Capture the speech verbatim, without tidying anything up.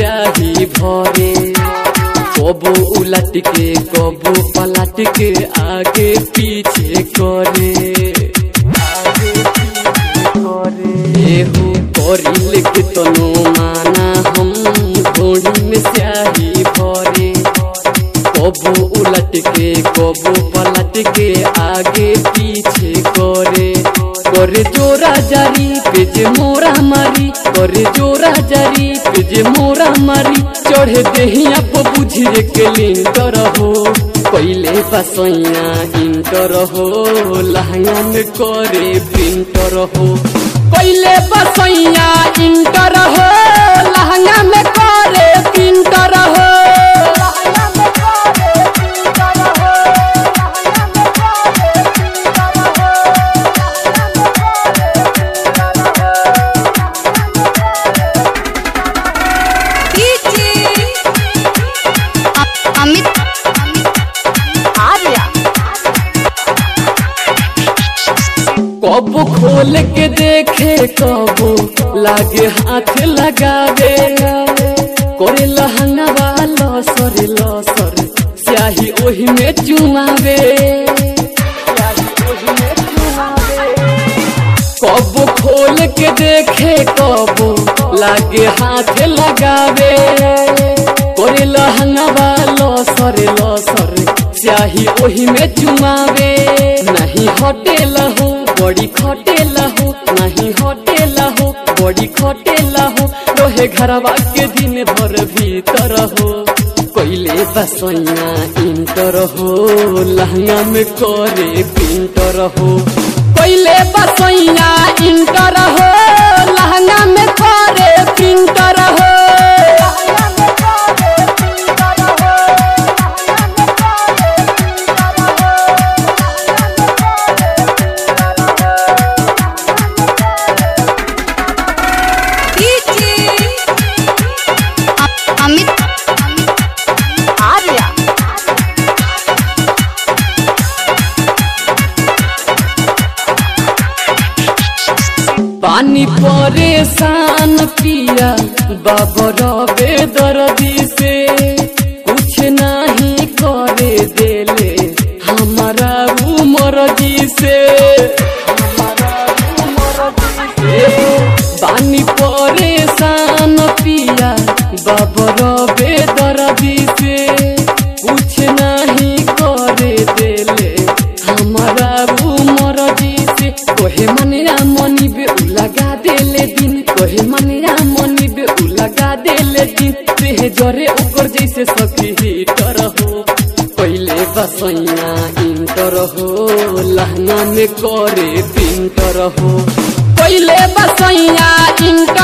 स्याही भरे कबो उलट के कबो पलट के आगे पीछे करे एहू करिल के तनो माना हम घोड़ी में स्याही भरे कबो उलट के कबो पलट के आगे पीछे करे करे जोरा जारी पे जे मोरा मारी करे जोरा जारी पे जे मोरा मारी चढ़े देहिया पे बुझिए के लिंटर हो पहले बसैया इंटर हो लहंगा में करे प्रिंटर हो पहले बसैया इंटर हो लहंगा में करे प्रिंटर हो कबो खोल के देखे कबो लागे हाथ लगावे करे लहंगा वाला सर लसर स्याही ओही में चुमावे कबो खोल के देखे कबो लागे हाथ लगावे करे लहंगा वाला सर लसर स्याही ओही में चुमावे नहीं हटेल हो बड़ी खटेला हो नहीं हटेला हो बड़ी खटेला हो रोहे घरवा के दिन भर भीतर हो पहले बसैया इंटर हो लहंगा में करे प्रिंटर हो पहले बसैया इंटर हो लहंगा में करे प्रिंटर हो पानी परेशान पिया बाबर बेदर्दी से कुछ नहीं करे देले हमारा उमर जी से पानी परेशान पिया बाबर बेदर्दी से कुछ नहीं करे देले हमारा उमर जी से कोहे मनिया मनी बे लगा देले दिन कोहे मनिया मनी बे लगा देले दिन ते जरे ऊपर जैसे सखी हीटर हो पहले बसैया इंटर हो लहंगा में करे प्रिंटर हो पहले बसैया इंटर